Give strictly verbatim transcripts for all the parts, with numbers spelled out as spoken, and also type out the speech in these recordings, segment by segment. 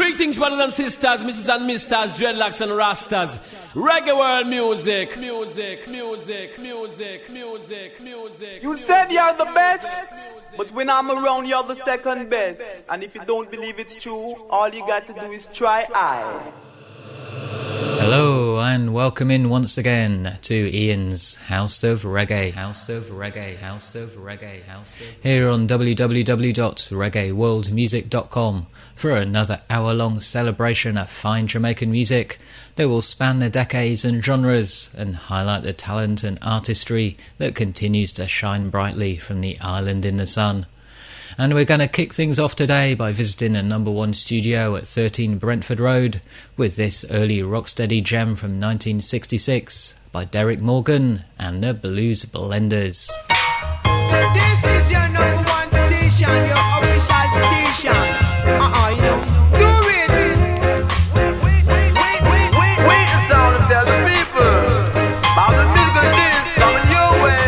Greetings, brothers and sisters, missus and misters, dreadlocks and rastas. Reggae world music, music, music, music, music, music. You said you're the best, but when I'm around, you're the second best. And if you don't believe it's true, all you got to do is try I. Hello and welcome in once again to Ian's House of Reggae. House of Reggae, House of Reggae, House of... Here on w w w dot reggae world music dot com for another hour-long celebration of fine Jamaican music that will span the decades and genres and highlight the talent and artistry that continues to shine brightly from the island in the sun. And we're going to kick things off today by visiting a number one studio at thirteen Brentford Road with this early rocksteady gem from nineteen sixty-six by Derek Morgan and the Blues Blenders. This is your number one station, your official station. Uh-uh, you know, do it. Wait, wait, wait, wait, wait, wait the sound and tell the people about the musical things coming your way.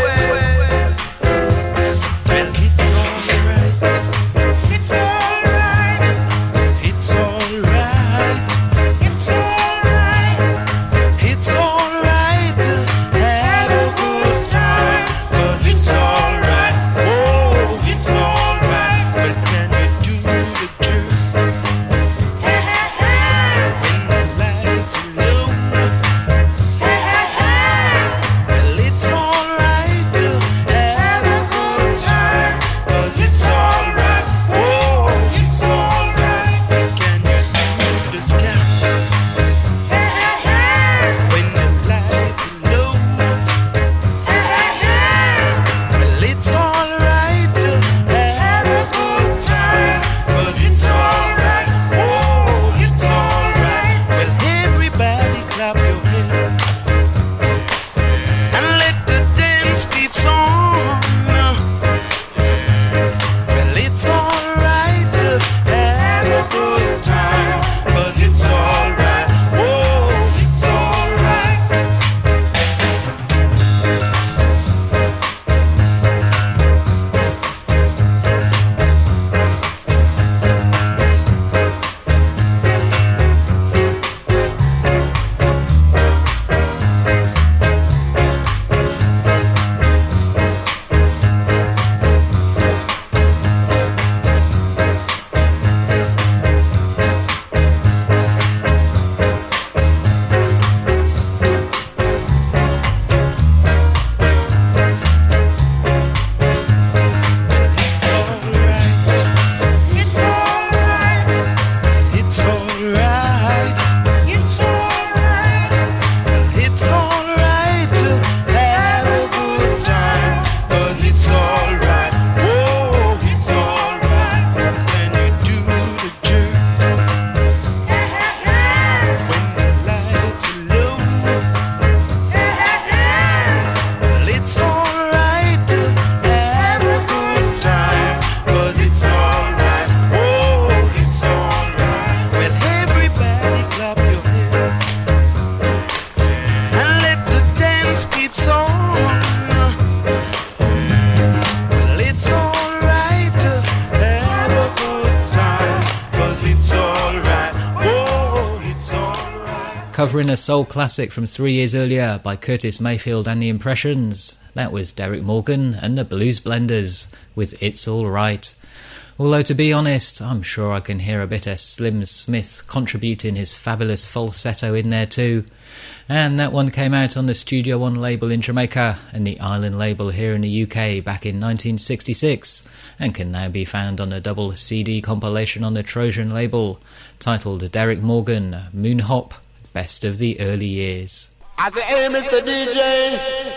Covering a soul classic from three years earlier by Curtis Mayfield and the Impressions. That was Derek Morgan and the Blues Blenders with It's All Right. Although to be honest, I'm sure I can hear a bit of Slim Smith contributing his fabulous falsetto in there too. And that one came out on the Studio One label in Jamaica and the Island label here in the U K back in nineteen sixty-six and can now be found on a double C D compilation on the Trojan label titled Derek Morgan, Moon Hop, Best of the Early Years. I say, hey, Mister D J,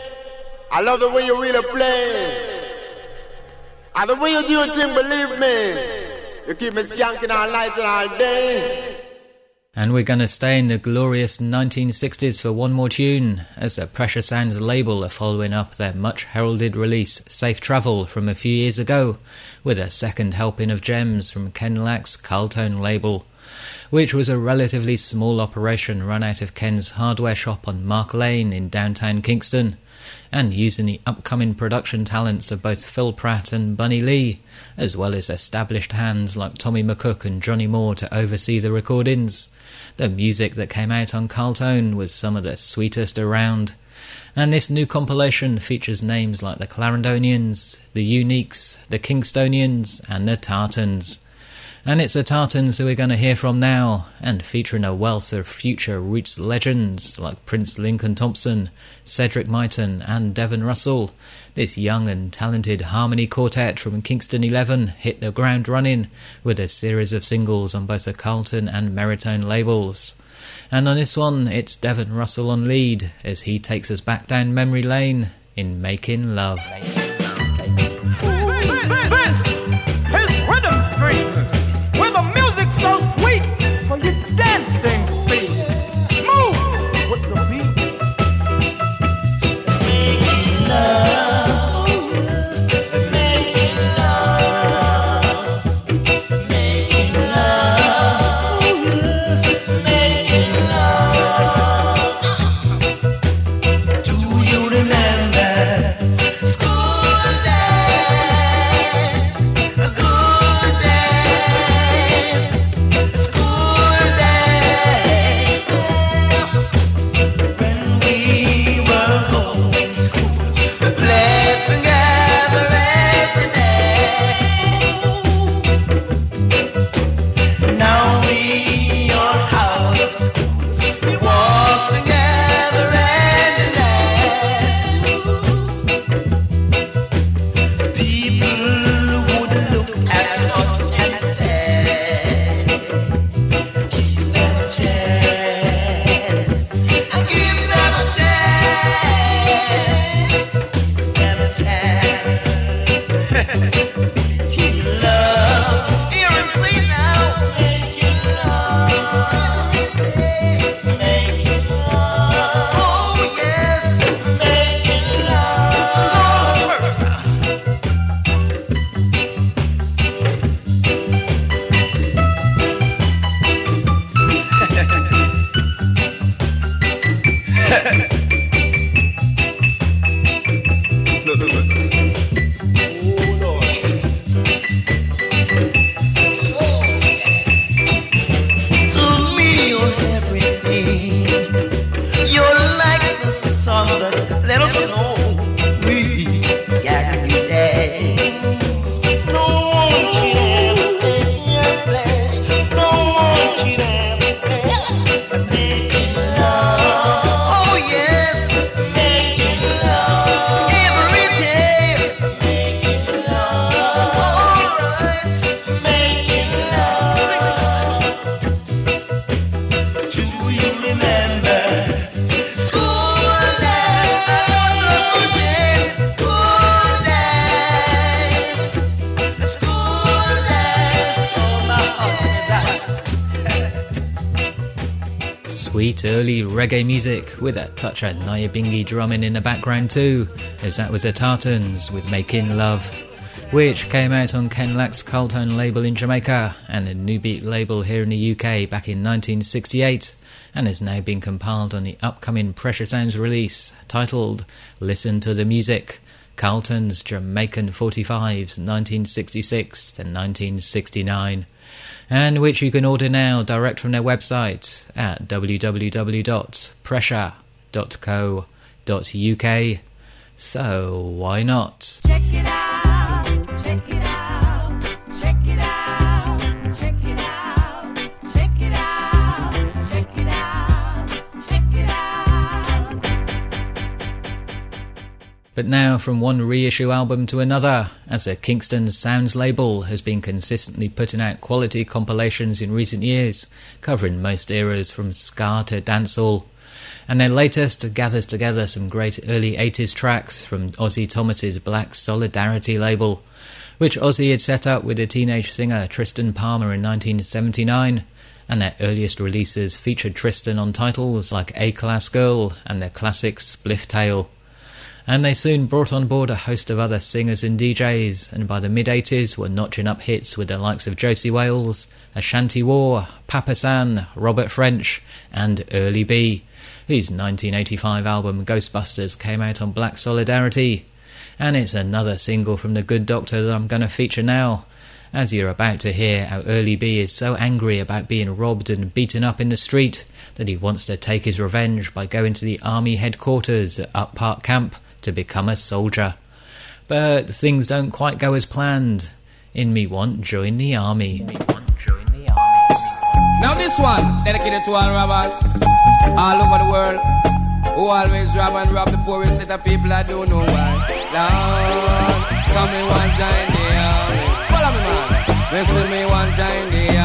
I love the way you really play. And the way you do your thing, believe me, you keep me skanking all night and all day. And we're going to stay in the glorious nineteen sixties for one more tune, as the Pressure Sounds label are following up their much-heralded release, Safe Travel, from a few years ago, with a second helping of gems from Ken Lack's Carltone label, which was a relatively small operation run out of Ken's hardware shop on Mark Lane in downtown Kingston, and using the upcoming production talents of both Phil Pratt and Bunny Lee, as well as established hands like Tommy McCook and Johnny Moore to oversee the recordings. The music that came out on Carltone was some of the sweetest around. And this new compilation features names like the Clarendonians, the Uniques, the Kingstonians and the Tartans. And it's the Tartans who we're going to hear from now, and featuring a wealth of future roots legends like Prince Lincoln Thompson, Cedric Myton and Devon Russell. This young and talented harmony quartet from Kingston eleven hit the ground running with a series of singles on both the Carlton and Meritone labels. And on this one, it's Devon Russell on lead as he takes us back down memory lane in Making Love. This is Rhythm Street, where the music's so sweet for your dancing feet. Move with the beat. Making love, making love, making love, making love. Do you remember school days? Good days, school days, when we were going to school, we played together every day. Now we are out of school, we walk together every day. People would look at us and say, give them a chance, give them a chance, give them a chance. Making love, hear him sing now. Making love, making love, oh yes, making love. First now. Look, look, look. Oh, Lord. To me, you're everything. You're like the sun that let us know we every day. No one can ever take your place. No one can ever take but making love. Oh yes, making love every day. Making love, alright, making love. Do you remember school days? School days, school days, school days. Oh, my heart is out. Sweet early reggae music with a touch of Nyabingi drumming in the background too, as that was the Tartans with Making Love, which came out on Ken Lack's Carltone label in Jamaica and the New Beat label here in the U K back in nineteen sixty-eight, and has now been compiled on the upcoming Pressure Sounds release titled Listen to the Music, Carlton's Jamaican forty-fives nineteen sixty-six to nineteen sixty-nine, and which you can order now direct from their website at w w w dot pressure dot co dot u k. So why not? Check it out, check it out, check it out, check it out, check it out, check it out, check it out. But now from one reissue album to another, as the Kingston Sounds label has been consistently putting out quality compilations in recent years, covering most eras from ska to dancehall. And their latest gathers together some great early eighties tracks from Ozzy Thomas's Black Solidarity label, which Ozzy had set up with the teenage singer Tristan Palmer in nineteen seventy-nine, and their earliest releases featured Tristan on titles like A-Class Girl and their classic Spliff Tail. And they soon brought on board a host of other singers and D Js, and by the mid-eighties were notching up hits with the likes of Josie Wales, Ashanti War, Papa San, Robert French, and Early B, whose nineteen eighty-five album Ghostbusters came out on Black Solidarity. And it's another single from The Good Doctor that I'm going to feature now, as you're about to hear how Early B is so angry about being robbed and beaten up in the street that he wants to take his revenge by going to the army headquarters at Up Park Camp to become a soldier. But things don't quite go as planned. In Me Want Join the Army. Me Want Join the Army. Now this one, dedicated to all robbers all over the world, who always rob and rob the poorest set of people I don't know why. Lord, come me one join the army. Follow me, man. Listen me one join the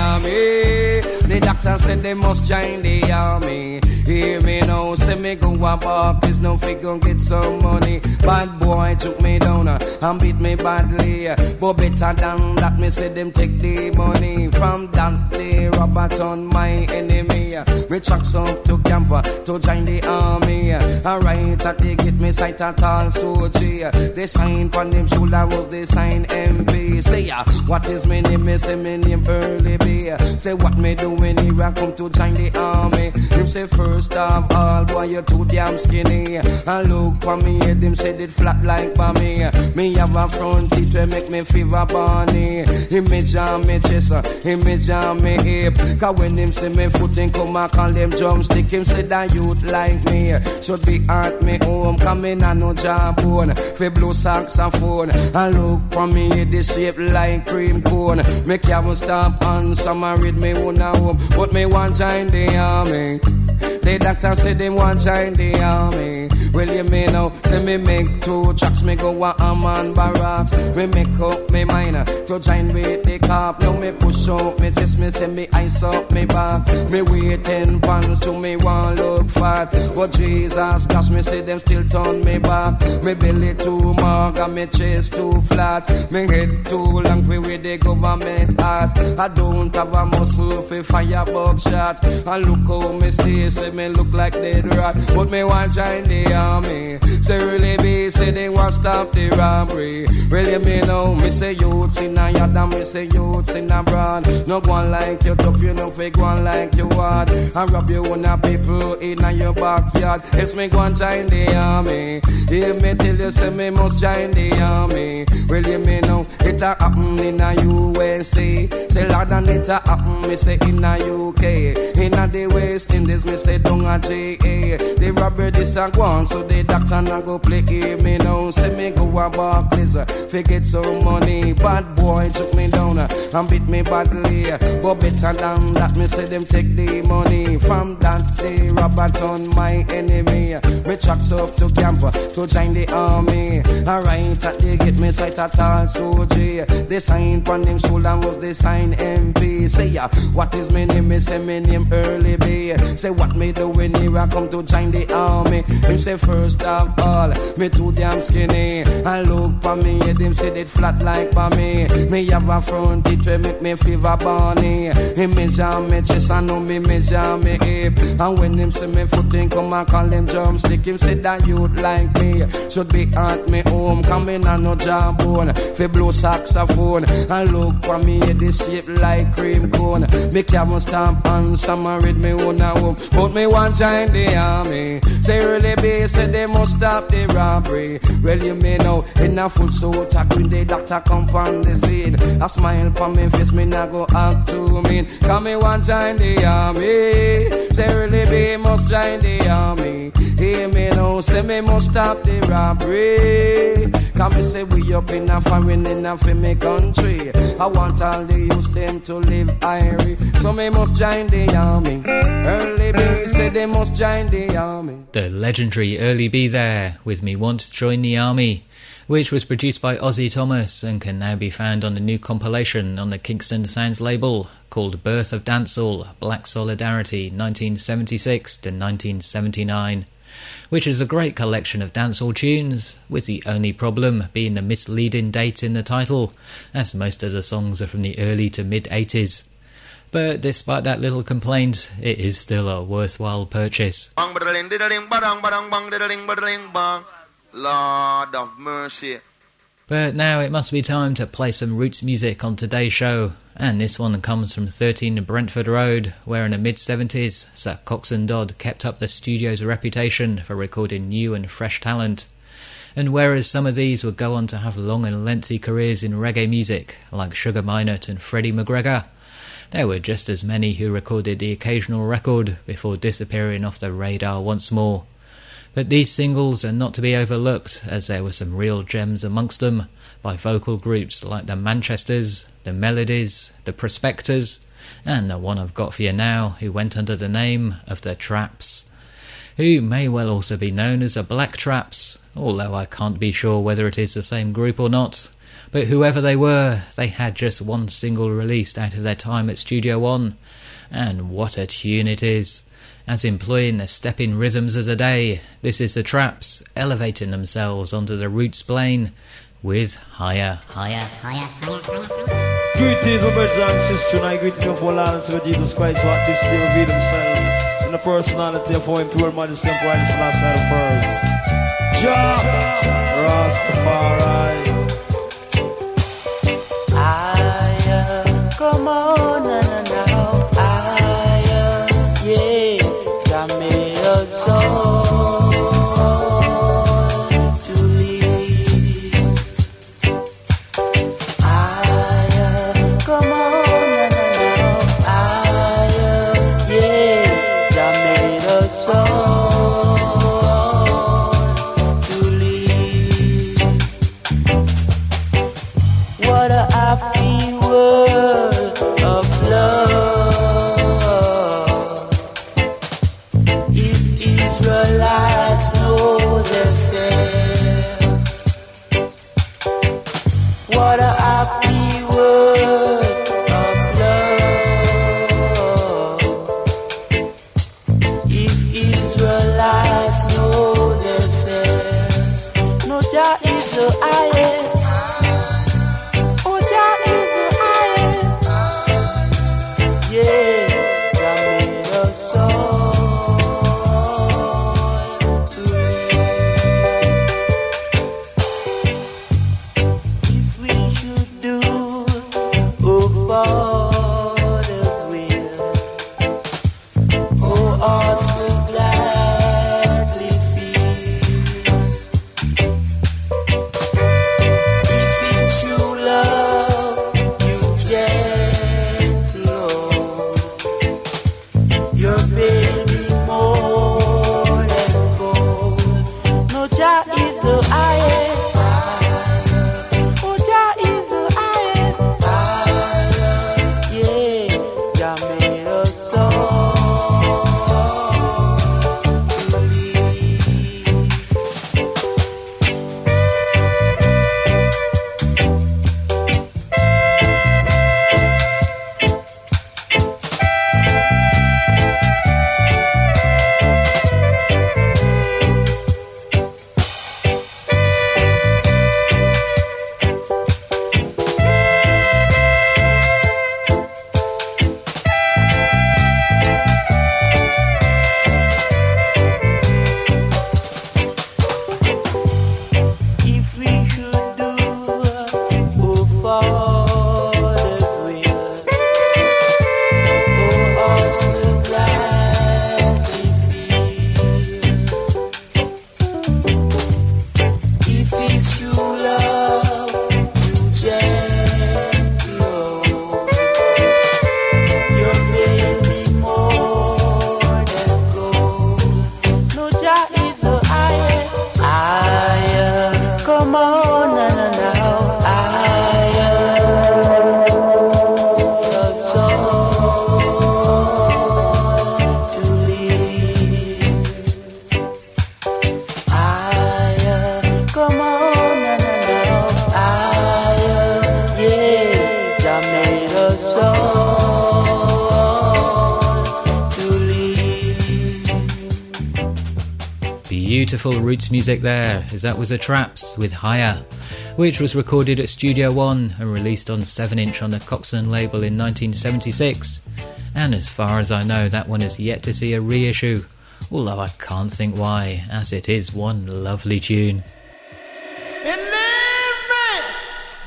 army. The doctor said they must join the army. Hear me now, say me go a walk, there's no figure get some money. Bad boy took me down uh, and beat me badly. But better than that, me say them take the money. From that day, Robert on my enemy. Me tracks up to camp uh, to join the army. Alright, at they get me sight at all soldier. They sign pon them shoulder was they sign M P. Say uh, what is my name? Me say me name Early B. Say what me do when here I come to join the army. Him say first of all, boy you too damn skinny. And look for me, them said it flat like for me. Me have a front teeth where make me fever bunny. Image on me chest, image on me hip. Cause when him say me foot and come and call them drumstick, him say that youth like me should be at me home. Coming on no jawbone, fi blow saxophone. And look for me, the shape like cream cone. Me can't stop on summer read me one home. But me want join the army. The doctor said they want join the army. Well, you may know, say me make two tracks, me go a Amman barracks. Me make up me mind to join with the cop. Now me push up me chest, me say me ice up me back. Me weigh ten pounds to me one look fat. But Jesus gosh, me say them still turn me back. Me belly too mark and me chest too flat. Me head too long for with the government hat. I don't have a muscle for fire buckshot. And look how me stay, say me look like dead rat. But me want join the army. Say really be, say they want stop the robbery. Really me know, me say youths in a yard and me say youths in a brand. No one like you tough, you know fake one like you hard. And rob you on a people in a your backyard. It's me go and join the army. Hear me tell you, say me must join the army. Really me know, it a happen in a U S A. Say Lord and it a happen, me say in a U K. In a the West Indies, me say down a J A. The robbery this a go on, so the doctor na go play hear me now. Say me go a Barclays, fi get some money. Bad boy took me down and beat me badly. But better than that, me say them take the money. From that day, Robert on my enemy. Me tracks up to camp to join the army. Alright, that they get me sight at all soldier. They sign pon them shoulder was they sign M P. Say ya, what is my name? Me say me name Early B. Say what me do when here I come to join the army. Him say first of all, me too damn skinny. And look for me, them say it flat like for me. Me have a front teeth where make me fever bunny. He measure me chest and know me measure me hip. And when him say me foot in come and call them drumstick, him say that youth like me should be at me home. Coming on no jawbone, fi blow saxophone. And look for me, this shape like cream cone. Me can't stamp on summer read me one a home. But me want join the army. Say really be, say they must stop the robbery. Well you may know, in a full suit when the doctor come on the scene. A smile pon me face, me nah go act too mean. Come me want join the army. Say really be, must join the army. Hear me now, say me must stop the robbery. Come me say we up in a foreign in a fi me country. I want all the youths them to live irie. So me must join the army. Early B say they must join the army. The legendary Early B there with Me Want Join the Army, which was produced by Ozzy Thomas and can now be found on the new compilation on the Kingston Sounds label called Birth of Dancehall, Black Solidarity nineteen seventy-six to nineteen seventy-nine, which is a great collection of dancehall tunes, with the only problem being the misleading date in the title, as most of the songs are from the early to mid-eighties. But despite that little complaint, it is still a worthwhile purchase. Lord of mercy. But now it must be time to play some roots music on today's show, and this one comes from thirteen Brentford Road, where in the mid seventies Sir Coxsone Dodd kept up the studio's reputation for recording new and fresh talent. And whereas some of these would go on to have long and lengthy careers in reggae music, like Sugar Minott and Freddie McGregor, there were just as many who recorded the occasional record before disappearing off the radar once more. But these singles are not to be overlooked, as there were some real gems amongst them, by vocal groups like the Manchesters, the Melodies, the Prospectors, and the one I've got for you now, who went under the name of the Traps, who may well also be known as the Black Traps, although I can't be sure whether it is the same group or not. But whoever they were, they had just one single released out of their time at Studio One, and what a tune it is. As employing the stepping rhythms of the day, this is the Traps elevating themselves onto the roots plane with Higher. Higher, higher, higher, higher. Greetings, my brothers and sisters, and I greet you for Lord and Jesus Christ, who at this day revealed himself in the personality of our impure majesty and brightest last night of first. Jah Rastafari. Higher, come on, na na na. Higher, yeah. Jah made us all to live. Higher, come on, na na na. Higher, yeah. Jah made us all to live. What a happy world of love. If Israelites know themselves, what a happy world of love. If Israelites know themselves, no Jah is the highest. Oh, Jah is the highest. Yeah, Jah made us all to live. If we should do oh Father's will, oh us will gladly feel. If it's true love, you gentle Lord, your baby more than gold. No Jah is the highest. Oh, Jah is the highest. Yeah, Jah made us all to live. If we should do oh Father's will, oh us will gladly feel. If it's true love, you gentle Lord, your baby more than gold. No Jah is the highest. Higher, come on, na na na. Higher, us all to live. Higher, come on, na na na. Higher, yeah. Jah made us all to live. Beautiful roots music there, as that was the Traps with Higher, which was recorded at Studio One and released on seven inch on the Coxsone label in nineteen seventy-six. And as far as I know, that one is yet to see a reissue, although I can't think why, as it is one lovely tune.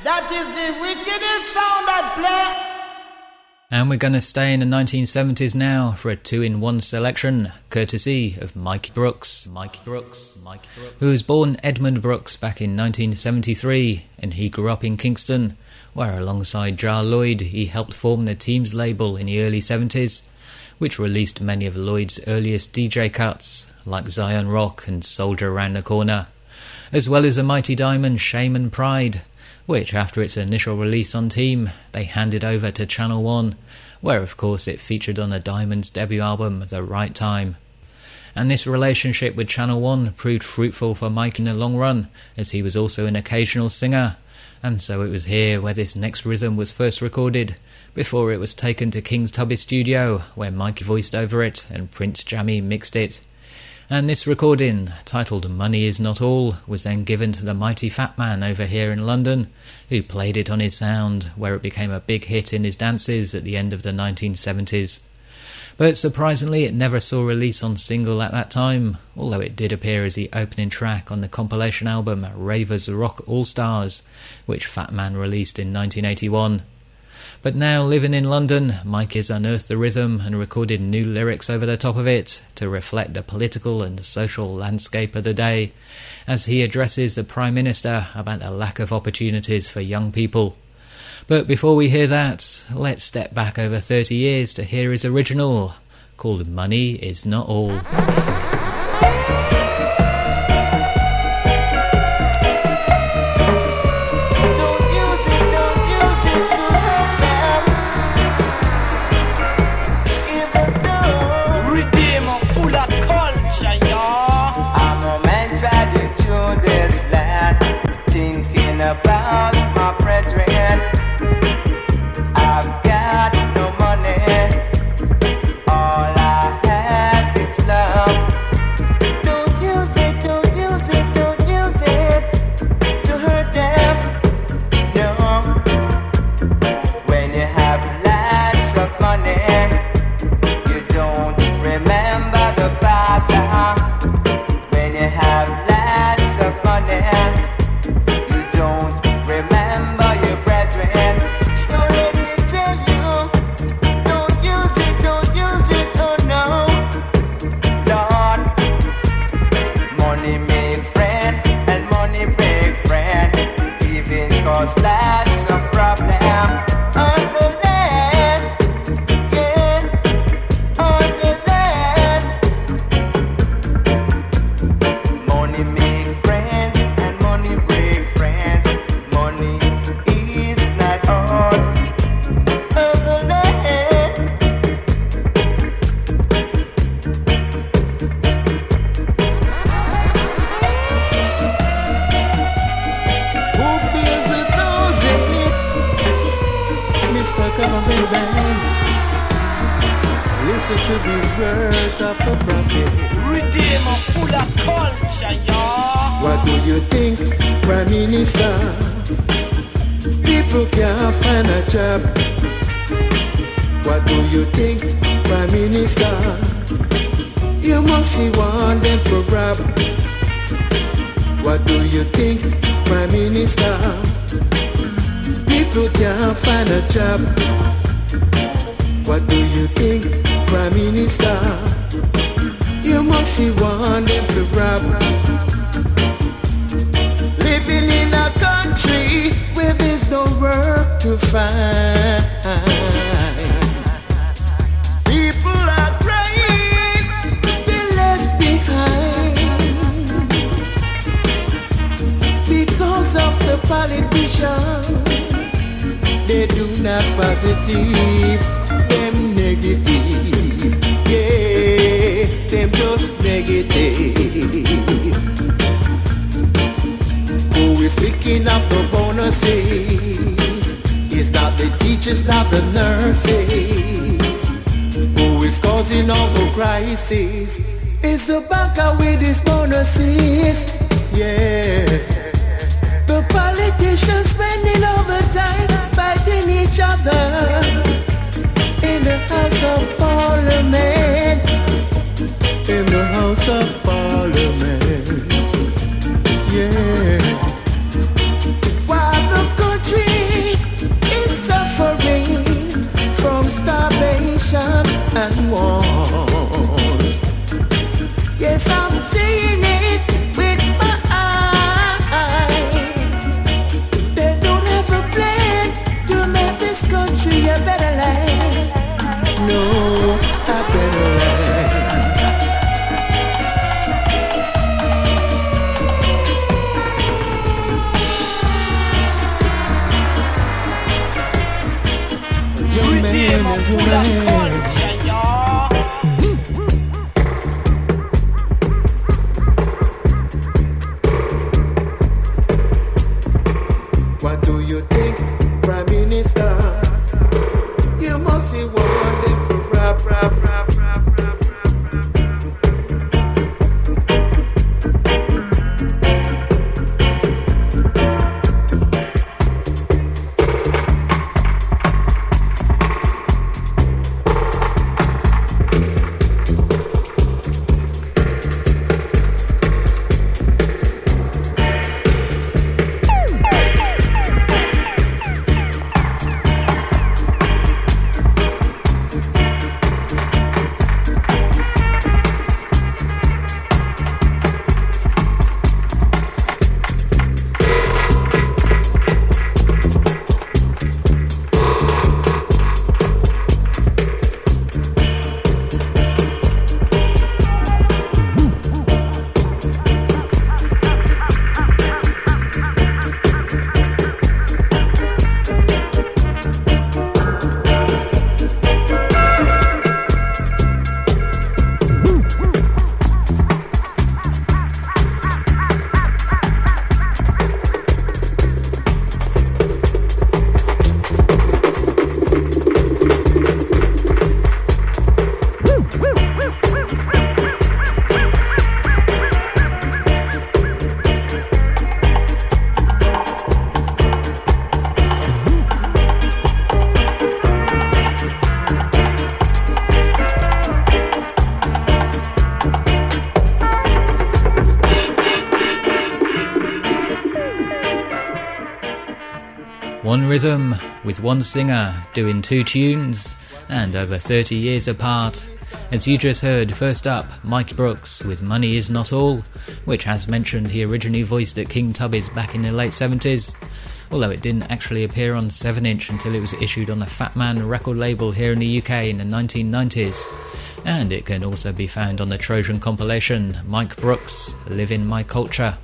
That is the wickedest sound I play. And we're going to stay in the nineteen seventies now for a two-in-one selection, courtesy of Mike Brooks. Mike Brooks, Mike Brooks, who was born Edmund Brooks back in nineteen seventy-three, and he grew up in Kingston, where alongside Jar Lloyd he helped form the Teams label in the early seventies, which released many of Lloyd's earliest D J cuts, like Zion Rock and Soldier Round the Corner, as well as a Mighty Diamond Shame and Pride, which after its initial release on Team, they handed over to Channel One, where of course it featured on the Diamonds' debut album The Right Time. And this relationship with Channel One proved fruitful for Mike in the long run, as he was also an occasional singer, and so it was here where this next rhythm was first recorded, before it was taken to King's Tubby Studio, where Mike voiced over it and Prince Jammy mixed it. And this recording, titled Money Is Not All, was then given to the mighty Fat Man over here in London, who played it on his sound, where it became a big hit in his dances at the end of the nineteen seventies. But surprisingly, it never saw release on single at that time, although it did appear as the opening track on the compilation album Ravers Rock All-Stars, which Fat Man released in nineteen eighty-one. But now, living in London, Mike has unearthed the rhythm and recorded new lyrics over the top of it to reflect the political and social landscape of the day, as he addresses the Prime Minister about the lack of opportunities for young people. But before we hear that, let's step back over thirty years to hear his original, called Money Is Not All. About my brethren, I've got no money, all I have is love. Don't use it, don't use it, don't use it to hurt them, no. When you have lots of money, you don't remember the Father. When you have lots of money, lots of problems on the land, yeah, on the land. Money make friends and money break friends. Money is not all on the land. Who feels it? Government band, listen to these words of the prophet. Redeemer full of culture, y'all. What do you think, Prime Minister? People can't find a job. What do you think, Prime Minister? You must see one them for rob. What do you think, Prime Minister? People can't find a job. What do you think, Prime Minister? You must see one them for rob. Living in a country where there's no work to find. People are crying, they're left behind because of the politicians. They do not positive, them negative. Yeah, them just negative. Who is picking up the bonuses? It's not the teachers, not the nurses. Who is causing all the crisis? It's the banker with his bonuses. Yeah. The politicians spending overtime fighting each other in the House of Parliament. In the House of Parliament. Yeah. While the country Redeemer full of culture, y'all. What do you think, Prime Minister? You must see wonderful rap, rap, rap, rap, rap, rap, One rhythm with one singer doing two tunes and over thirty years apart. As you just heard, first up, Mike Brooks with Money Is Not All, which, as mentioned, he originally voiced at King Tubby's back in the late seventies, although it didn't actually appear on seven inch until it was issued on the Fat Man record label here in the U K in the nineteen nineties. And it can also be found on the Trojan compilation, Mike Brooks, Live in My Culture.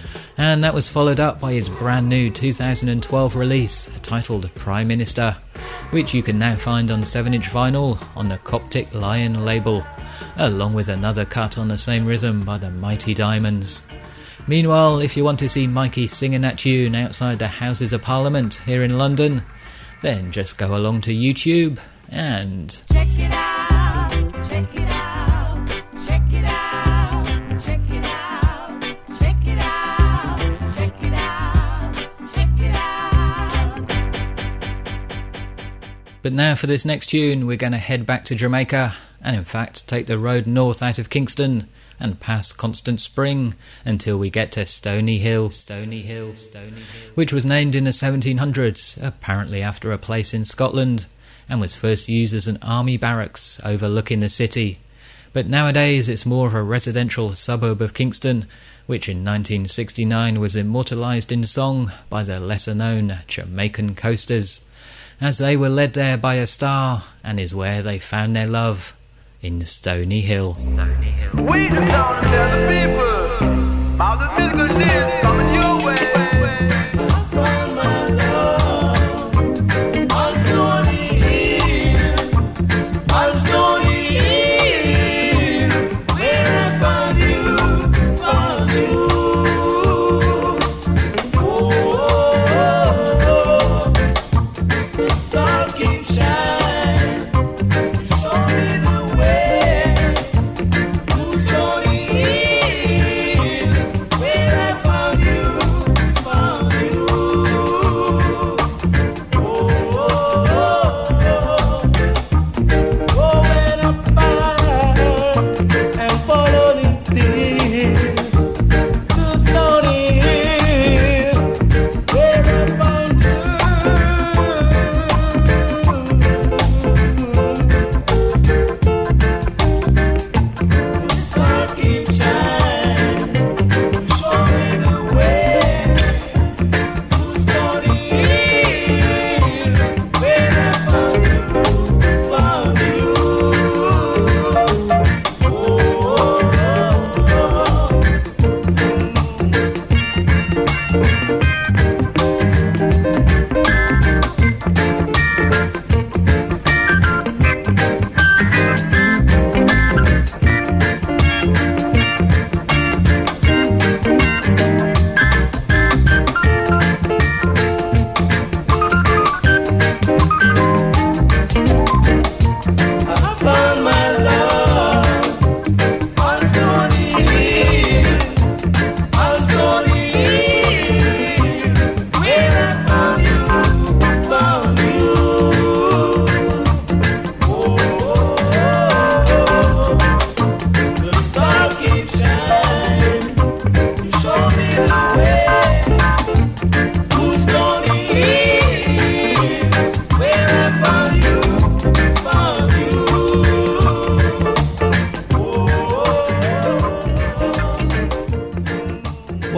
And that was followed up by his brand new two thousand twelve release titled Prime Minister, which you can now find on seven inch vinyl on the Coptic Lion label, along with another cut on the same rhythm by the Mighty Diamonds. Meanwhile, if you want to see Mikey singing that tune outside the Houses of Parliament here in London, then just go along to YouTube and... Check it out, check it out, check it out, check it out, check it out, check it out, check it out. But now for this next tune, we're going to head back to Jamaica, and in fact take the road north out of Kingston and past Constant Spring until we get to Stony Hill, Stony Hill, Stony Hill, which was named in the seventeen hundreds, apparently after a place in Scotland, and was first used as an army barracks overlooking the city. But nowadays it's more of a residential suburb of Kingston, which in nineteen sixty-nine was immortalised in song by the lesser-known Jamaican Coasters, as they were led there by a star, and is where they found their love, in Stony Hill. Stony Hill. We the town and tell the people about the musical days coming your way. I found my love on Stony Hill, on Stony Hill, where I found you, found you. Oh, oh, oh, oh. The star keeps shining, show me the way to Stony Hill, where I found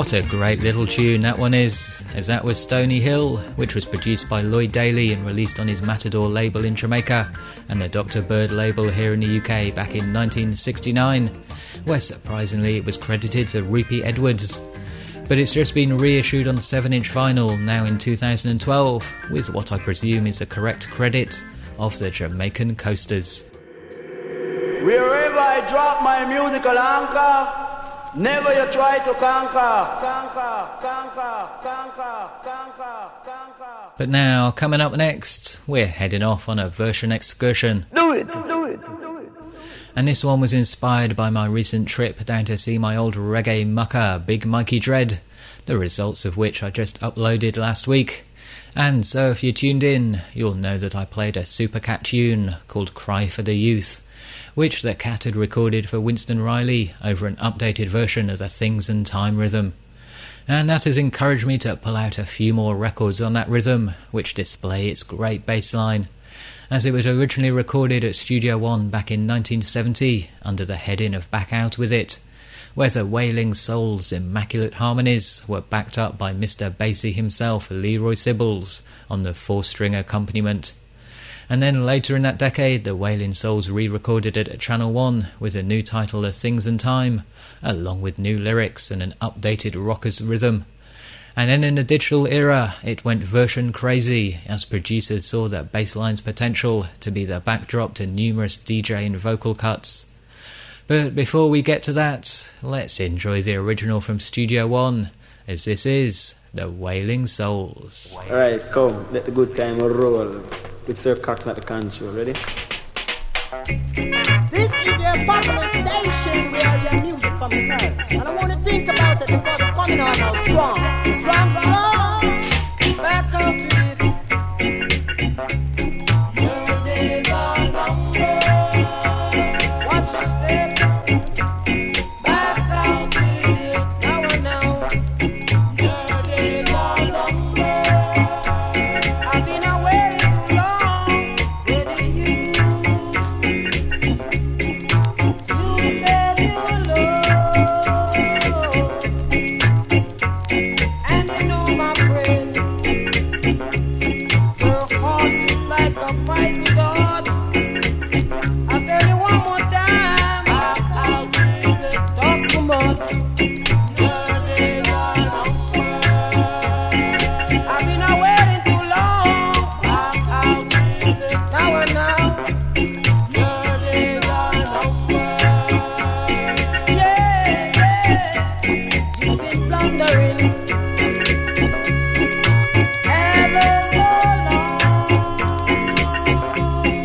What a great little tune that one is, as that was Stony Hill, which was produced by Lloyd Daly and released on his Matador label in Jamaica and the Doctor Bird label here in the U K back in nineteen sixty-nine, where surprisingly it was credited to Rupie Edwards. But it's just been reissued on seven inch vinyl now in two thousand twelve, with what I presume is the correct credit of the Jamaican Coasters. Wherever I drop my musical anchor, never you try to conquer, conquer, conquer, conquer, conquer, conquer. But now, coming up next, we're heading off on a version excursion. Do it, do it, do it. And this one was inspired by my recent trip down to see my old reggae mucker, Big Mikey Dread, the results of which I just uploaded last week. And so if you tuned in, you'll know that I played a Super Cat tune called Cry for the Youth, which the Cat had recorded for Winston Riley over an updated version of the Things and Time rhythm. And that has encouraged me to pull out a few more records on that rhythm, which display its great bass line, as it was originally recorded at Studio One back in nineteen seventy under the heading of Back Out With It, where the Wailing Soul's immaculate harmonies were backed up by Mister Bassy himself, Leroy Sibbles, on the four-string accompaniment. And then later in that decade, the Wailing Souls re-recorded it at Channel one with a new title of Things and Time, along with new lyrics and an updated rocker's rhythm. And then in the digital era, it went version crazy, as producers saw that bassline's potential to be the backdrop to numerous D J and vocal cuts. But before we get to that, let's enjoy the original from Studio One, as this is the Wailing Souls. Alright, come, let the good time roll. With Sir Cox at the control, ready? This is your popular station where your music from the earth. And I want to think about it because I'm coming on now strong. Strong, strong. Back up with it. Your days are numbered. Watch your step. Back out with it. Now and now. Your days are numbered. I've been away too long with the youth. You said you love, and you know my friend, your heart is like a poison dart. I'll tell you one more time, talk too much. I've been waiting too long. Now and now, yeah, yeah. You've been blundering ever so long.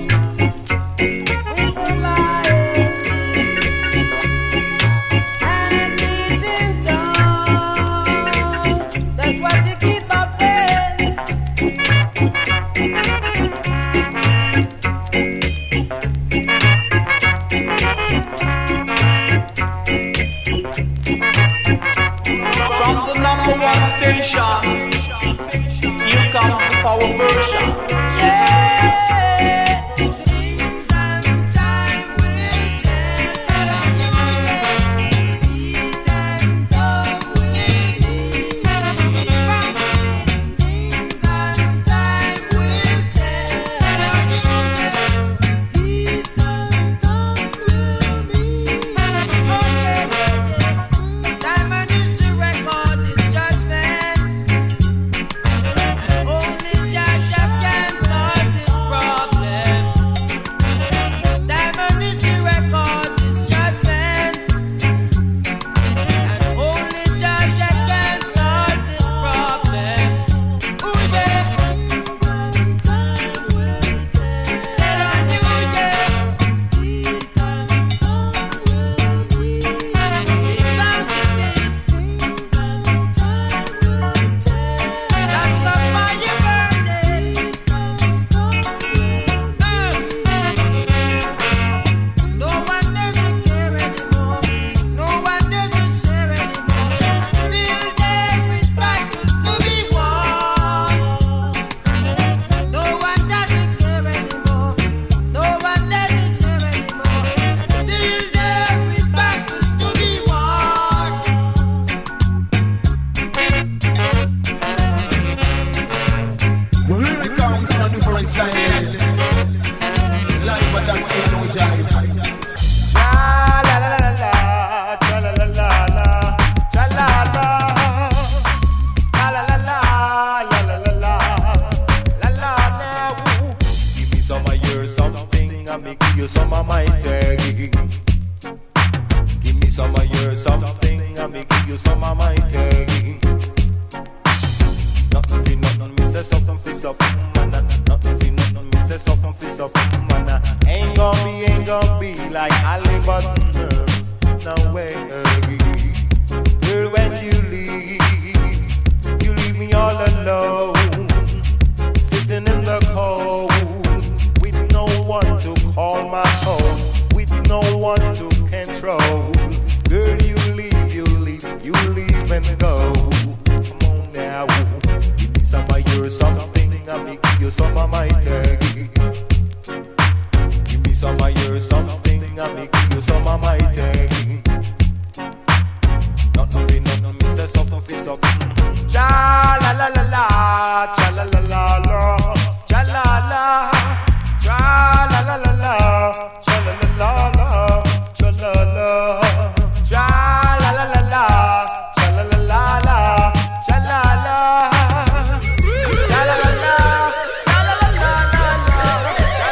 I me give you some of my thing. Give me some of your something, I me give you some of my thing. Nothing for nothing, me say something for something, man. Nothing for nothing, me say something for something, man. Ain't gonna be, ain't gonna be like Ali Button, no way. Girl, when you leave, you leave me all alone, sitting in the cold, with no one to call my own, with no one to control. Girl, you leave, you leave, you leave and go. Come on now, give me some of your something, I will give you some of my thing. Give me some of your something, I will give you some of my thing. Nothing for nothing, me say something for something. Cha la la la la, cha la la la la, cha la la, cha la la la la, cha la la la la, cha la la, cha la la la la, cha la la la la, cha la la, cha la la la, cha la la la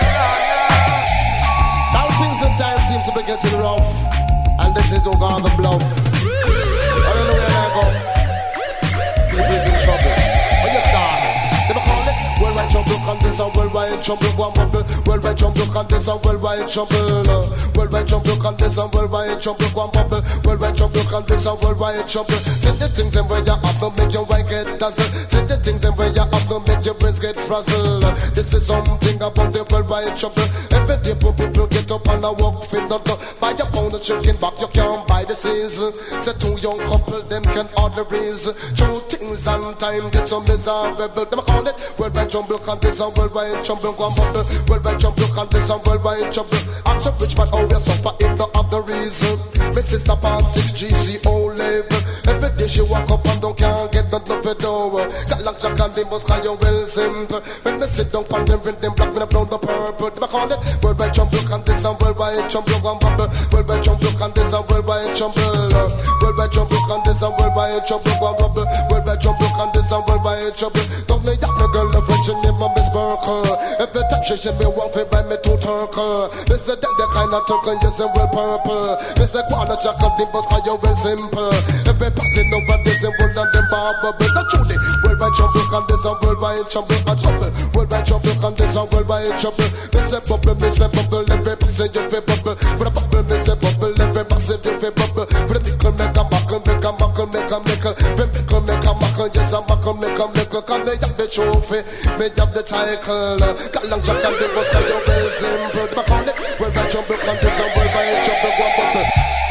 la. Now things and time seems to be getting rough, and this is don't go on the blow. I don't know where I go. He's in trouble. When you start, they call it worldwide trouble. Come this a worldwide trouble. One bubble. Worldwide trouble. Come this a worldwide trouble. Worldwide trouble. Come this a worldwide trouble. One bubble. Worldwide trouble. Come this a worldwide trouble. Say the things and where you have to make your mind get dazzled. Say the things and where you have to make your brains get frazzled. This is something about the worldwide trouble. Every day people get up and a walk fit not to buy a pound of chicken back. You can't buy the season. Say two young couple them can order raise. True things and time get some miserable. Them call it worldwide trouble. Can't this a worldwide trouble. Go and bubble. Worldwide trouble. Can't this a worldwide trouble. Ask a rich man how we suffer if not have the reason. My sister pass six G C O label. Every day she walk up and don't can't get nothing for door. Got long jack and they must call you well simple. When they sit down on them rhythm black with a brown the purple. Them call it worldwide trouble. Can't this a worldwide trouble. Go and bubble. Worldwide trouble. Can't this a worldwide trouble. Worldwide trouble. Can't this a worldwide trouble. Go and bubble. Worldwide trouble. Can't this a worldwide trouble. Don't me that my girl a virgin name of Miss Burkle. Every time she should be one for by me to turtle. They say that the kind of turtle you say well purple. They say quarter jack of the bus cause you well simple. Every passing over this and world and them barber. But not truly worldwide trouble. Can't this a worldwide trouble. A trouble. Worldwide trouble. Can't this a worldwide trouble. They say bubble. They say bubble. Every passing you feel bubble. For the bubble they say bubble. Every passing you feel bubble. For the tickle make a buckle. Make a buckle. Make a mickle. For mickle make a buckle. Yes a buckle. Make a mickle. Can they have the trophy? May have the title. Got long jack and the bus cause you well simple. They call it worldwide trouble. Can't this a worldwide trouble. Go bubble.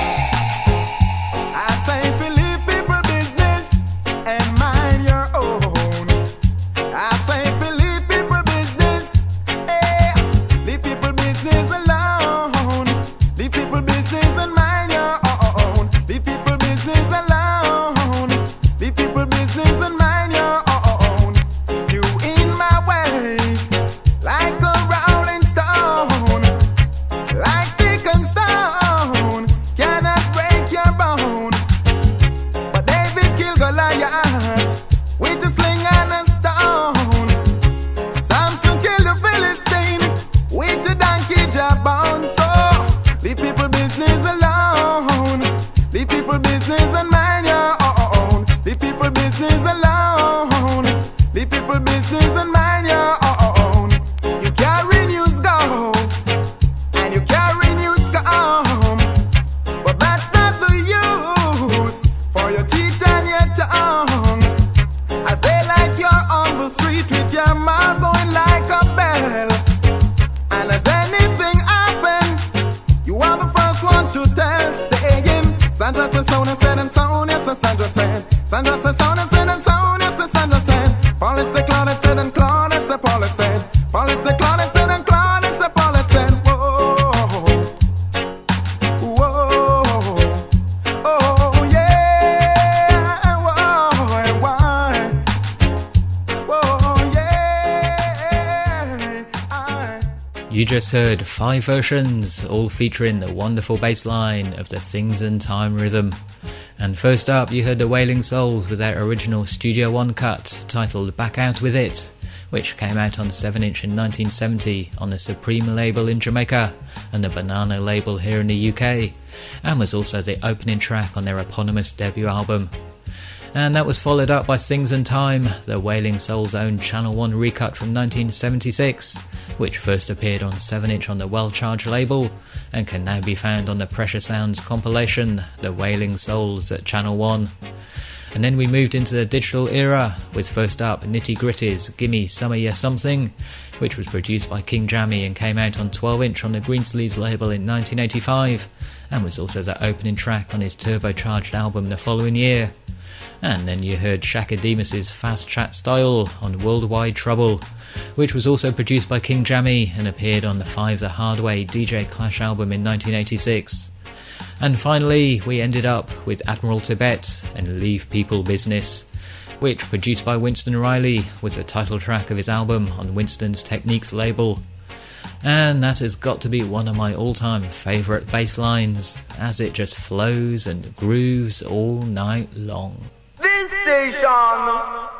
I say believe people business and mind your own. I say believe people business, eh? Leave people business alone. Leave people business and mind your own. Leave people business alone. Leave people business and mind your own. You in my way, like a rolling stone, like stick and stone, cannot break your bone. But David killed Goliath with a sling and a stone. Samson killed the Philistine with a donkey jawbone. So leave people business alone. Leave people business and mind your own. Leave people business alone. Leave people business and mind your own. You carry news go and you carry news come, but that's not the use for your teeth and your tongue. I say like you're on the street with your mouth going like a bell, and as anything happen, you are the first one to tell. Saying Sandra says sound and said and sound, yes, as Sandra said. Sandra says sound and said and sound, yes, as Sandra said. Paul it say Claude said and Claude it say Paul it said. Paul it say Claude it said and Claude it say Paul it said. Whoa, whoa, oh yeah, whoa, and why, whoa, yeah. I... You just heard five versions, all featuring the wonderful bass line of the Things in Time rhythm. And first up, you heard the Wailing Souls with their original Studio One cut, titled Back Out With It, which came out on seven inch in nineteen seventy on the Supreme label in Jamaica and the Banana label here in the U K, and was also the opening track on their eponymous debut album. And that was followed up by Things and Time, the Wailing Soul's own Channel one recut from nineteen seventy-six, which first appeared on seven inch on the Well Charged label and can now be found on the Pressure Sounds compilation, The Wailing Souls at Channel one. And then we moved into the digital era with first up Nitty Gritty's Gimme Some of Ya Something, which was produced by King Jammy and came out on twelve inch on the Greensleeves label in nineteen eighty-five, and was also the opening track on his turbocharged album the following year. And then you heard Shaka Demus's Fast Chat Style on Worldwide Trouble, which was also produced by King Jammy and appeared on the Five the Hard Way D J Clash album in nineteen eighty-six. And finally, we ended up with Admiral Tibet and Leave People Business, which, produced by Winston Riley, was the title track of his album on Winston's Techniques label. And that has got to be one of my all-time favourite bass lines, as it just flows and grooves all night long. This station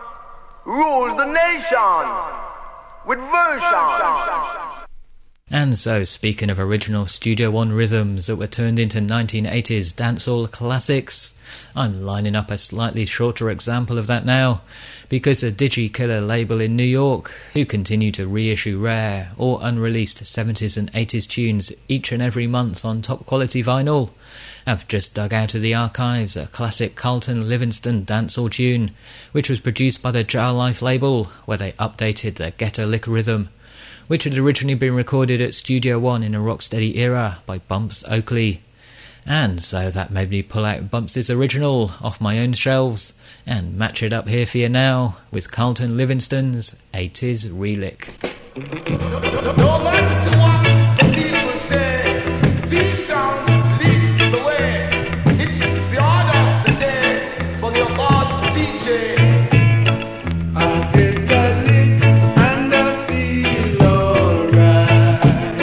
rules the nation with version. And so, speaking of original Studio One rhythms that were turned into nineteen eighties dancehall classics, I'm lining up a slightly shorter example of that now, because the DigiKiller label in New York, who continue to reissue rare or unreleased seventies and eighties tunes each and every month on top quality vinyl, have just dug out of the archives a classic Carlton Livingston dancehall tune, which was produced by the Jar Life label, where they updated the Get a Lick rhythm, which had originally been recorded at Studio One in a Rocksteady era by Bumps Oakley. And so that made me pull out Bumps' original off my own shelves and match it up here for you now with Carlton Livingston's eighties Relic. No matter what the people say, these songs lead the way. It's the order of the day for your boss D J. I get a lick and I feel alright.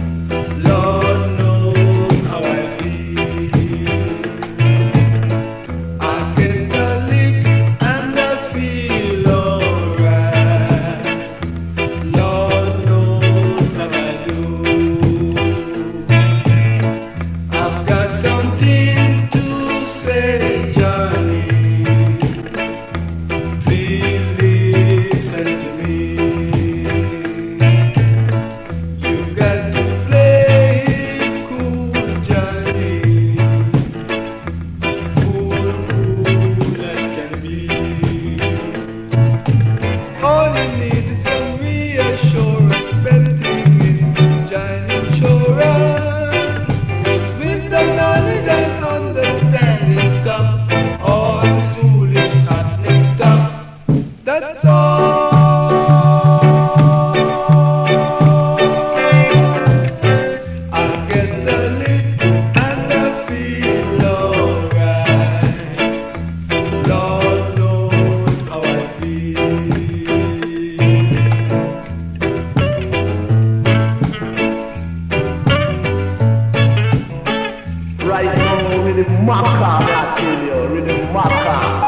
Lord knows how I feel. I get a lick and I feel alright. Lord knows how I do. I've got something to say, Johnny. Please listen to me. You've got to play it cool, Johnny. Cool, cool as can be. All you need is some reassurance. Best thing in Johnny Insurance. With wisdom, knowledge and understanding, stop all this foolish happening, stop. That's all. I get the lick and I feel alright. Lord knows how I feel. Right now with the maca, I tell you, with the maca.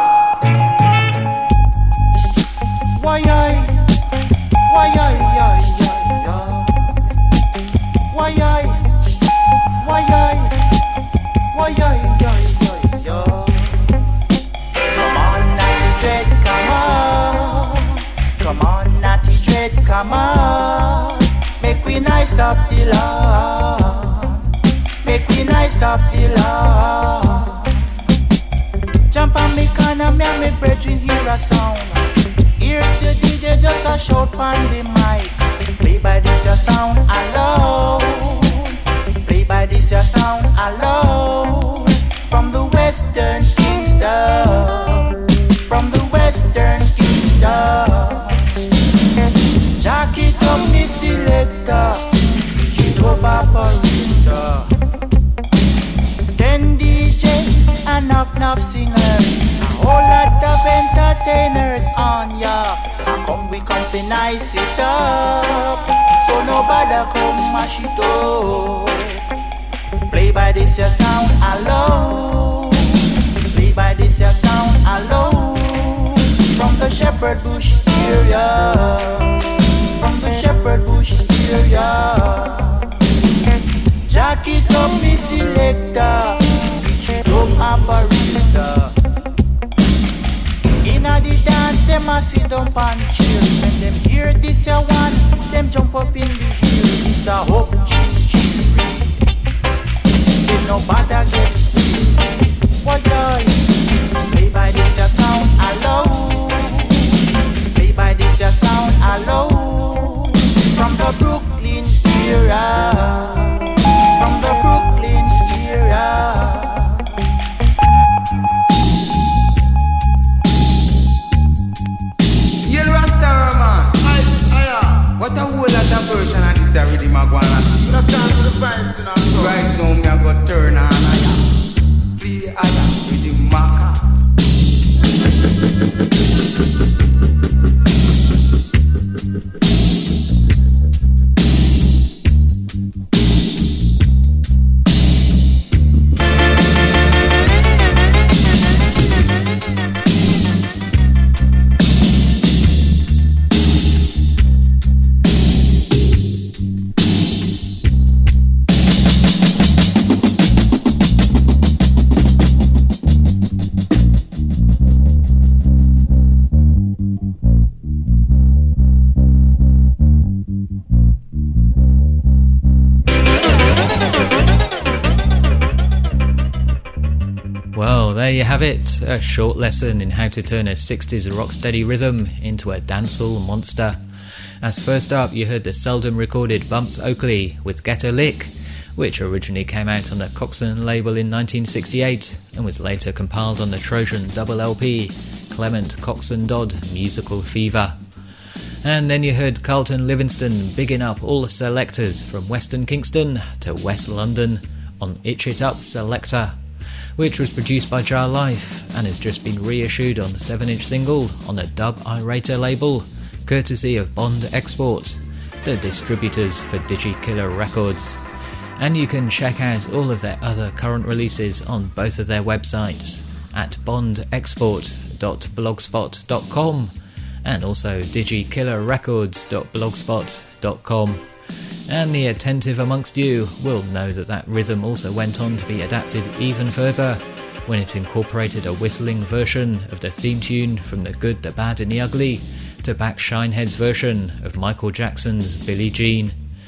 Why I, why I, I, I, I. Why I, why I, why I, I, I, I. Come on, Natty Dread, come on. Come on, Natty Dread, come on. Make we nice up the lawn. Make we nice up the lawn. Jump on me corner, me and me brethren hear a sound. Hear the D J just a shout on the mic. Play by this your sound alone. Play by this your sound alone. From the Western Kingston. From the Western Kingston. Jack it up, me selector. She go operator. Ten D Js and enough, enough singers. A whole lot of entertainers on ya. And come we come to nice it up. So nobody come mash it up. Play by this your sound alone. Play by this your sound alone. From the shepherd bush here area, from the shepherd bush area. Jack it up, me selector, reach it up operator. Inna the dance, them a sit down and chill. When them hear this a one, them jump up in the hill. This a hope chin chin. Say no bother get still. Why joy? Play by this a sound alone. Play by this a sound alone. From the Brooklyn area. From the Brooklyn area. What a whole lot of version of this already, Magwana. Let's dance to the vibes in our soul. Right now, me a go turn on aya. Play aya with the marker. There you have it, a short lesson in how to turn a sixties rocksteady rhythm into a dancehall monster. As first up, you heard the seldom recorded Bumps Oakley with Get a Lick, which originally came out on the Coxsone label in nineteen sixty-eight and was later compiled on the Trojan double L P, Clement Coxsone Dodd Musical Fever. And then you heard Carlton Livingston bigging up all the selectors from Western Kingston to West London on Itch It Up Selector, which was produced by Jar Life and has just been reissued on the seven inch single on the Dub Irator label, courtesy of Bond Export, the distributors for Digikiller Records. And you can check out all of their other current releases on both of their websites at bond export dot blogspot dot com and also digikiller records dot blogspot dot com. And the attentive amongst you will know that that rhythm also went on to be adapted even further when it incorporated a whistling version of the theme tune from The Good, the Bad and the Ugly to back Shinehead's version of Michael Jackson's Billie Jean.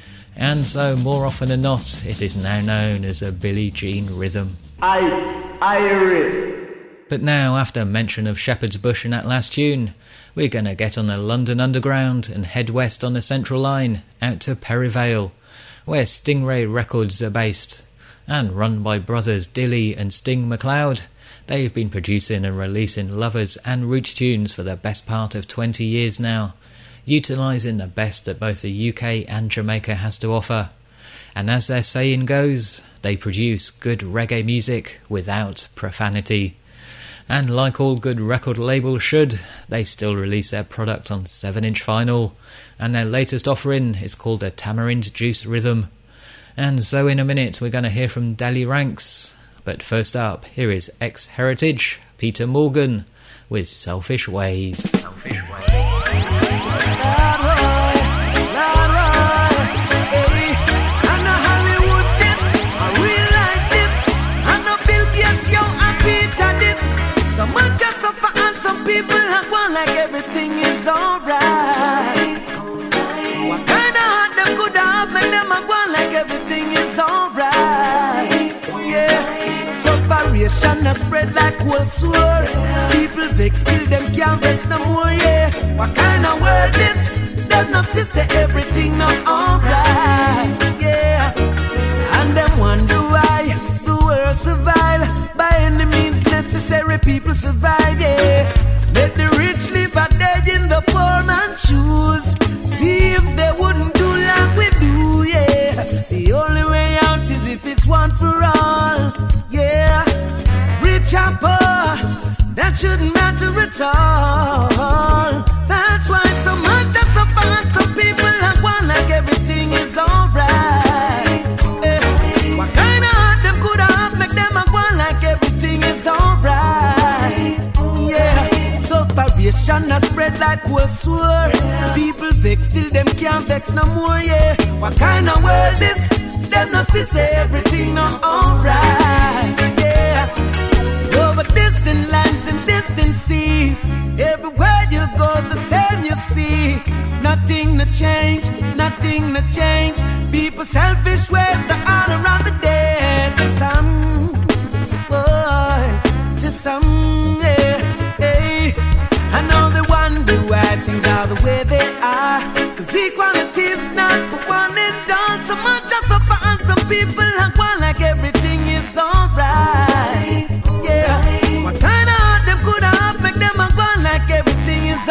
And so more often than not, it is now known as a Billie Jean rhythm. Ice, Irie. But now, after mention of Shepherd's Bush in that last tune, we're going to get on the London Underground and head west on the Central Line out to Perivale, where Stingray Records are based. And run by brothers Dilly and Sting McLeod, they've been producing and releasing Lovers and Roots tunes for the best part of twenty years now, utilising the best that both the U K and Jamaica has to offer. And as their saying goes, they produce good reggae music without profanity. And like all good record labels should, they still release their product on seven inch vinyl, and their latest offering is called a Tamarind Juice Rhythm. And so in a minute we're going to hear from Dally Ranks, but first up, here is ex-Heritage, Peter Morgan, with Selfish Ways. Selfish Ways. So much I suffer and some people act one like everything is alright. What kind of heart them could have make them act one like everything is alright. Yeah, separation has spread like cold sore. People vex till them can't vex no more. Yeah, what kind of world this? Them not see say everything not alright. Yeah, and them wonder why the world survive by any means necessary. People survive, yeah. Let the rich live a day in the poor man's shoes. See if they wouldn't do like we do, yeah. The only way out is if it's one for all, yeah. Rich or poor, that shouldn't matter at all. That's why so much I suffer and some people have one like everything is alright. Yeah. What kind of heart them could have make them have one like everything is alright. Yeah, separation has spread like cold sore. People vex till them can't vex no more, yeah. What kind of world this? Them not see say everything not alright, yeah. Over distant lands and distant seas, everywhere you go the same you see. Nothing to change, nothing to change. People selfish ways, the honor of the dead. To some, boy, to some, yeah, hey. I know they wonder why things are the way they are. Cause equality is not for one and done. So much just suffer and some people like one like everything is alright. Yeah, what kind of heart them could have make them a one like everything is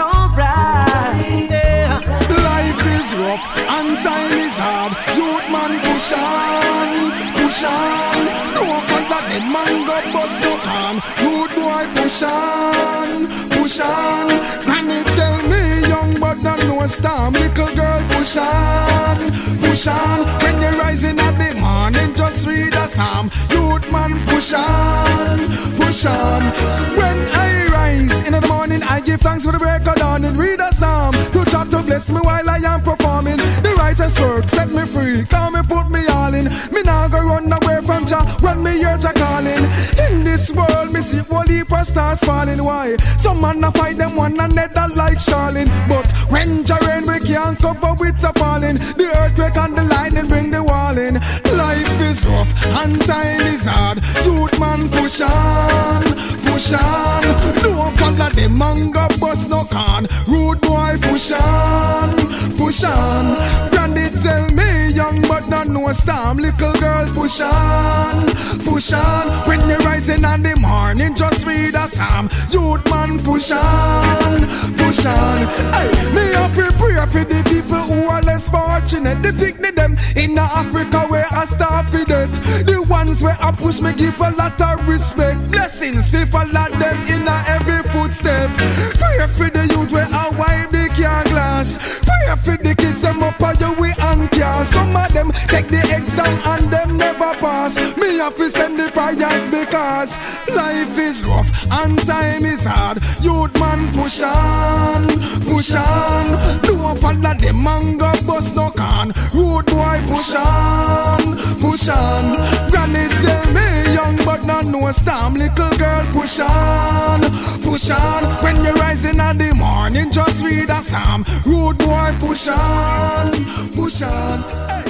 alright. Yeah, life is rough and time is hard. Youth man push on, push on. No one that the man got bust no can. Youth boy push on, push on. Granny tell me young but not no storm. Little girl push on, push on. When you're rising at the morning just read a psalm. Youth man push on, push on. When I rise in the morning I give thanks for the break of dawn and read a psalm. To try to bless me while I am performing. The righteous work set me free. Come and put me all in. Me now go run away from Jah when me hear Jah calling. In this world me see all heap of stars falling. Why? Some man a fight them one another like Charlene. But when Jah rain we can't cover with a falling. The earthquake and the lightning bring the wall in. Life is rough and time is hard. Youth man push on, push on. Don't follow the manga bus no can. Rude boy push on, push on. Grandy tell me young but not no storm. Little girl push on, push on. When you're rising in the morning just read a psalm. Youth man push on, push on. Hey, me have to pray for the people who are less fortunate. The picnic them in Africa where I start for that. The ones where I push me give a lot of respect. Blessings fi follow them in every footstep. Pray for the youth where I wipe the car glass. Pray for the kids them up on your way and car. Some of them take the exam and them never pass. Me have to send the prayers because life is rough and time is hard. Youth man push on, push on. Don't follow the manga bus no can. Road boy push on, push on. Granny tell me young but not no storm. Little girl push on, push on. When you're rising in the morning just read a psalm. Road boy push on, push on. Hey.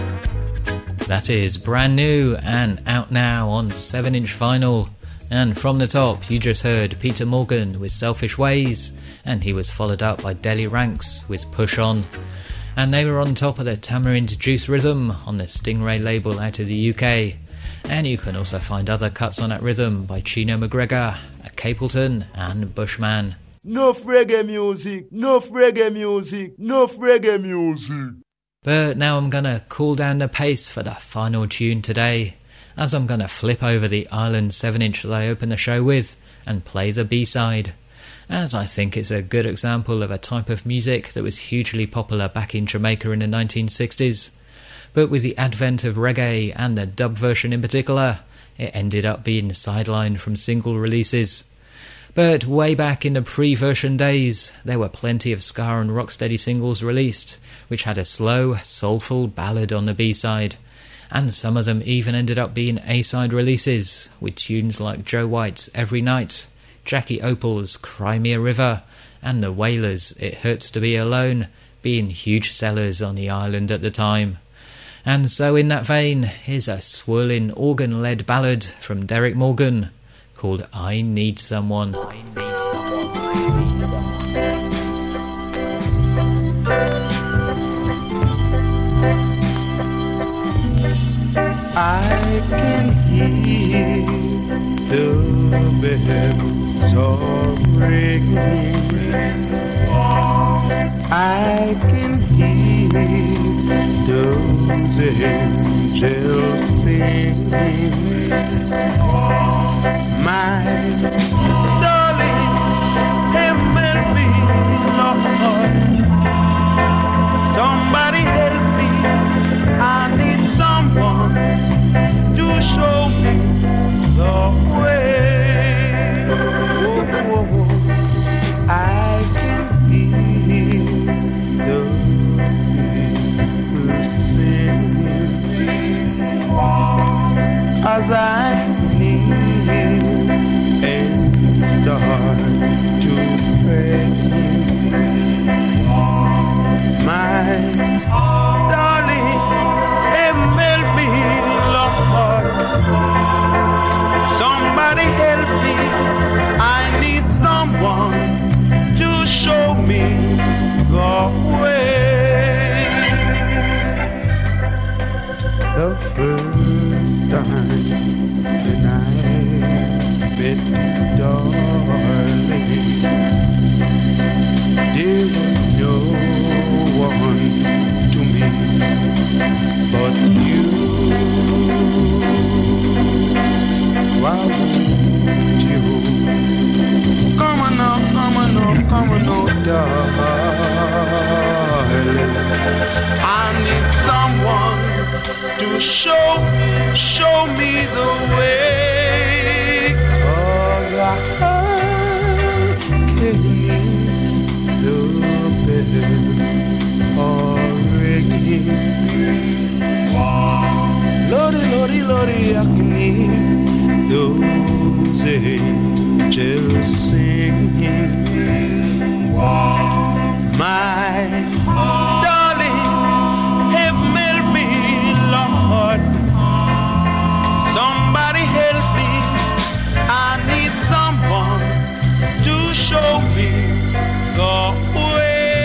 That is brand new and out now on seven inch vinyl. And from the top, you just heard Peter Morgan with Selfish Ways, and he was followed up by Delly Ranks with Push On. And they were on top of the Tamarind Juice Rhythm on the Stingray label out of the U K. And you can also find other cuts on that rhythm by Chino McGregor, Capleton and Bushman. Enough reggae music, enough reggae music, enough reggae music. But now I'm going to cool down the pace for the final tune today, as I'm going to flip over the Island seven inch that I opened the show with and play the B-side, as I think it's a good example of a type of music that was hugely popular back in Jamaica in the nineteen sixties. But with the advent of reggae and the dub version in particular, it ended up being sidelined from single releases. But way back in the pre-version days, there were plenty of ska and rocksteady singles released, which had a slow, soulful ballad on the B-side, and some of them even ended up being A-side releases, with tunes like Joe White's Every Night, Jackie Opal's Cry Me a River, and the Wailers' It Hurts to Be Alone, being huge sellers on the island at the time. And so in that vein, here's a swirling organ-led ballad from Derek Morgan, called I Need Someone. I Need Someone. I can hear the bells of ringing. I can hear those angels singing. My darling, help me, Lord. Somebody help me. I need someone to show me the way. Oh, oh, oh. I can the first time when I met darling. There was no one to me but you. Why won't you come on now, come on now, come on now, darling? I need someone to show, show me the way. 'Cause I can't the bell are ringing. Lordy, Lordy, Lordy, I can hear those angels singing. My darling, have help me, Lord. Somebody help me. I need someone to show me the way.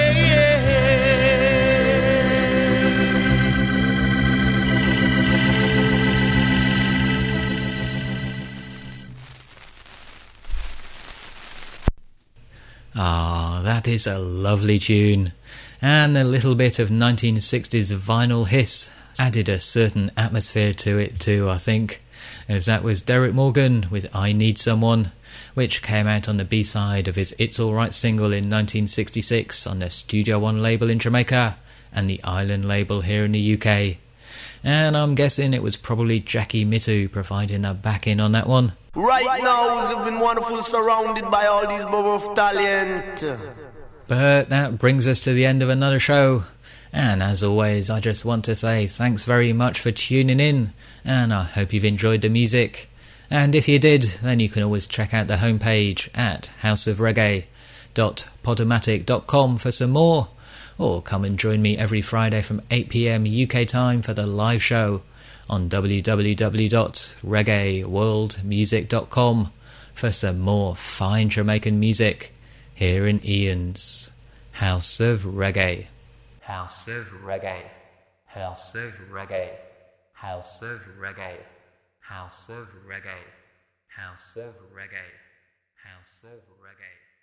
Ah, that is a lovely tune. And a little bit of nineteen sixties vinyl hiss added a certain atmosphere to it too, I think, as that was Derek Morgan with I Need Someone, which came out on the B-side of his It's Alright single in nineteen sixty-six on the Studio One label in Jamaica and the Island label here in the U K. And I'm guessing it was probably Jackie Mittoo providing a back-in on that one. Right now, we've been wonderful, surrounded by all these bubble of talent. But that brings us to the end of another show. And as always, I just want to say thanks very much for tuning in, and I hope you've enjoyed the music. And if you did, then you can always check out the homepage at house of reggae dot podomatic dot com for some more, or come and join me every Friday from eight p m U K time for the live show on w w w dot reggae world music dot com for some more fine Jamaican music here in Ian's House of Reggae. House of Reggae. House of Reggae. House of Reggae. House of Reggae. House of Reggae. House of Reggae.